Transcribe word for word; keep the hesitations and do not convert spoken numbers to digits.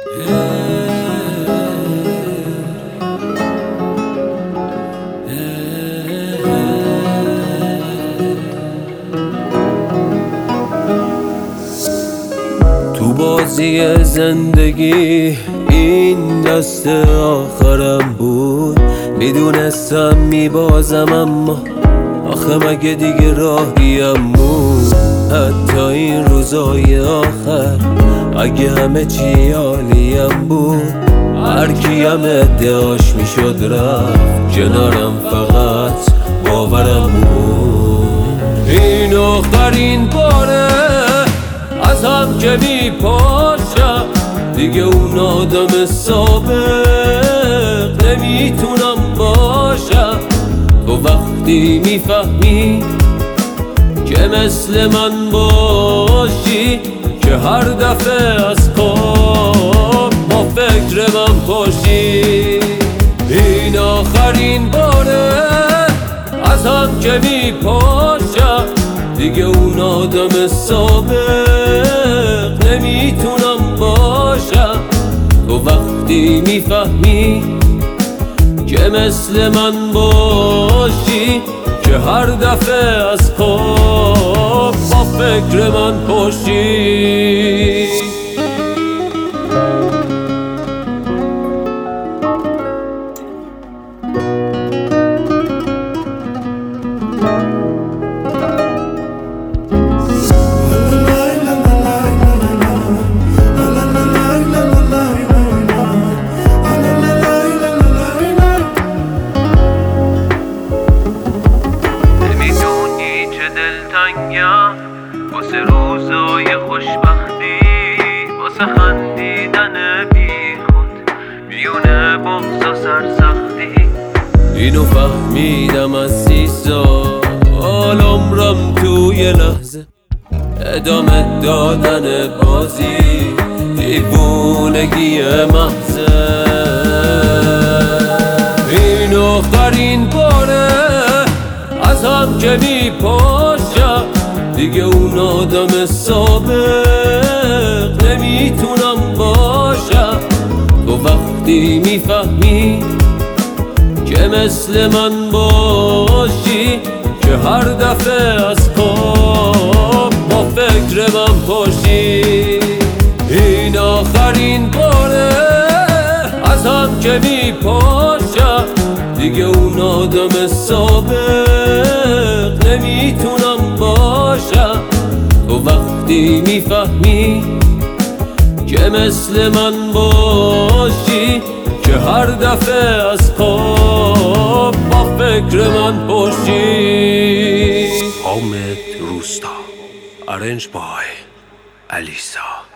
تو بازی زندگی این دست آخرم بود، میدونستم میبازم اما آخه مگه دیگه راهیم بود. حتی این روزای آخر اگه همه چی عالیم بود، هر کیم ادعاش میشد رفت کنارم، فقط باورم بود این آخرین باره از هم که میپاشم. دیگه اون آدم سابق نمیتونم باشم. تو وقتی میفهمی که مثل من باشی، که هر دفعه از خواب با فکر من باشی. این آخرین باره از هم که میپاشم. دیگه اون آدم سابق نمیتونم باشم. تو وقتی میفهمی که مثل من باشی، که هر دفعه از خواب با فکر من باشی. واسه روزای خوشبختی، واسه خندیدن بی خود میونه بغض و سرسختی. اینو فهمیدم از سی سال عمرم توی لحظه ادامه دادن بازی دیوونگی محضه. این آخرین باره از هم که میپاشم. دیگه اون آدم سابق نمیتونم باشم. تو وقتی میفهمی که مثل من باشی، که هر دفعه از خواب با فکر من باشی. این آخرین باره از هم که میپاشم. دیگه اون آدم سابق نمیتونم باشم. تو وقتی میفهمی که مثل من باشی، که هر دفعه از خواب با فکر من باشی. حامد روستا، ارنج بای الیسا.